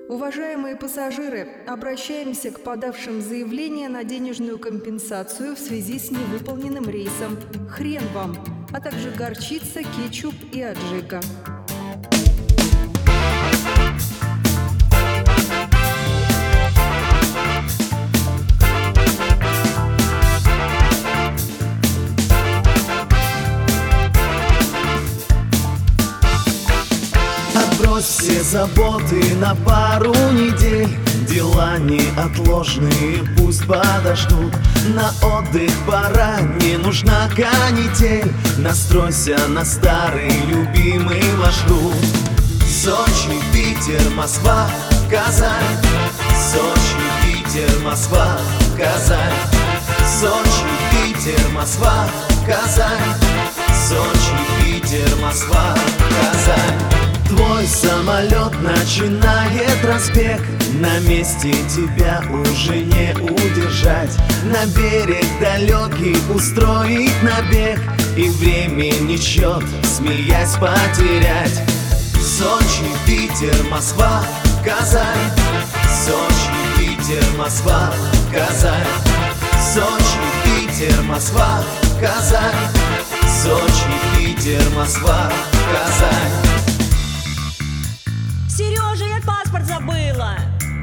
Уважаемые пассажиры, обращаемся к подавшим заявление на денежную компенсацию в связи с невыполненным рейсом. Хрен вам, а также горчица, кетчуп и аджика. Отбрось все заботы на пару недель. Дела неотложные пусть подождут. На отдых пора, не нужна канитель. Настройся на старый любимый маршрут. Сочи, Питер, Москва, Казань. Сочи, Питер, Москва, Казань. Сочи, Питер, Москва, Казань. Сочи, Питер, Москва, Казань. Твой самолет начинает разбег. На месте тебя уже не удержать. На берег далекий устроить набег и времени счет, смеясь, потерять. Сочи, Питер, Москва, Казань. Сочи, Питер, Москва, Казань. Сочи, Питер, Москва, Казань. Сочи, Питер, Москва, Казань. Сережа, я паспорт забыла.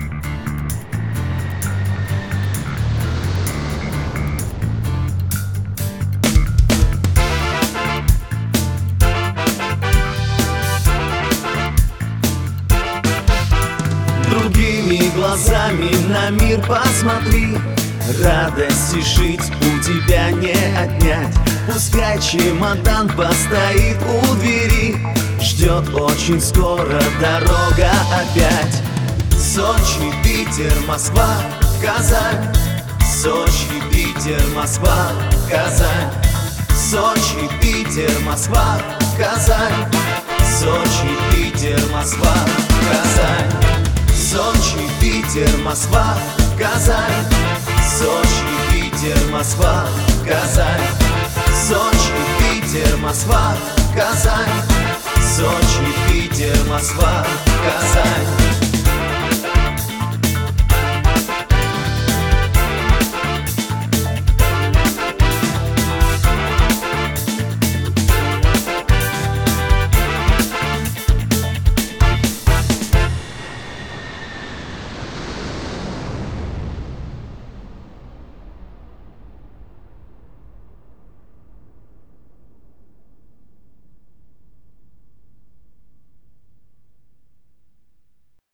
Другими глазами на мир посмотри. Радости жить у тебя не отнять. Пускай чемодан постоит у двери. Ждет очень скоро дорога опять. Сочи, Питер, Москва, Казань. Сочи, Питер, Москва, Казань. Сочи, Питер, Москва, Казань. Сочи, Питер, Москва, Казань. Сочи, Питер, Москва, Казань. Сочи, Питер, Москва, Казань. Сочи, Питер, Москва, Казань. Сочи, Питер, Москва, Казань.